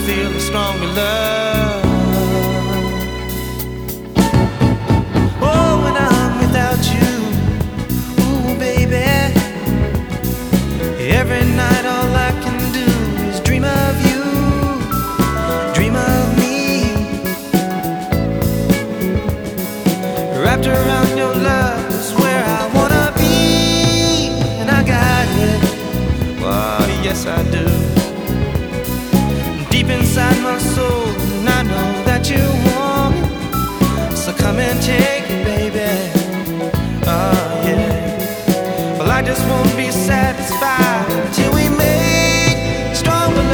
feel a stronger love. Oh, when I'm without you, ooh baby, every night all I can do is dream of you, dream of me, wrapped around your love is where I wanna be, and I got it, oh yes I do, deep inside my soul, and I know that you want it, so come and take it baby, oh yeah. Well, I just won't be satisfied till we make stronger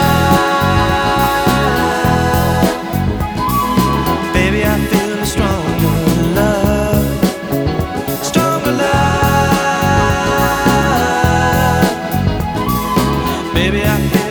love. Baby, I feel a stronger love, stronger love. Baby, I feel